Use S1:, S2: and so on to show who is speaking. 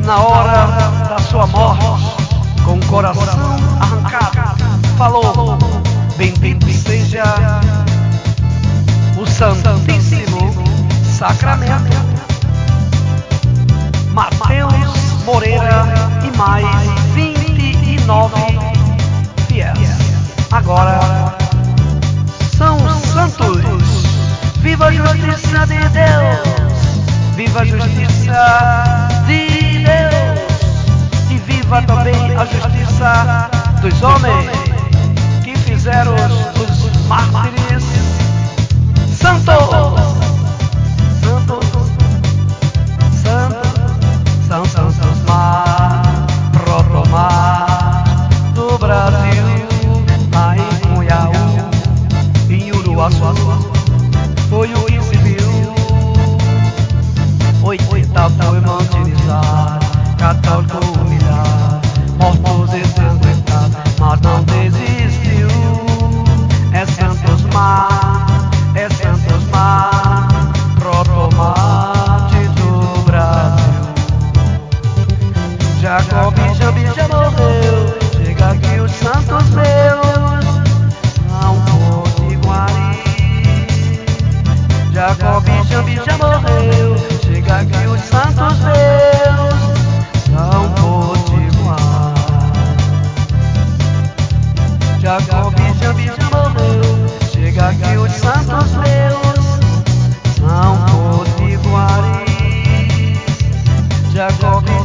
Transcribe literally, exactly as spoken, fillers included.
S1: na hora da sua morte, com o coração arrancado, falou: bendito seja o Santíssimo Sacramento. Mateus Moreira e mais vinte e nove fiéis. Agora são santos. Viva a justiça de Deus! Viva a justiça de Deus! E viva também a justiça dos homens que fizeram os, os mártires. Santos! Santos! Santos! São santos mar, protomar do Brasil, lá em Cunhaú, em Uruaçu, foi o que se viu. Oitenta foi martirizado, católico humilhado, mortos ensanguentados, mas não desistiu. É Santos Mar, é Santos Mar, protomar do Brasil. Jacob Jambi já morreu, chega aqui os santos meus, São Potiguari. Jacob Jambi já morreu, chega aqui os santos meus, São Potiguar. Jacob Jambi já morreu, chega aqui os santos meus, São Potiguari. Jacob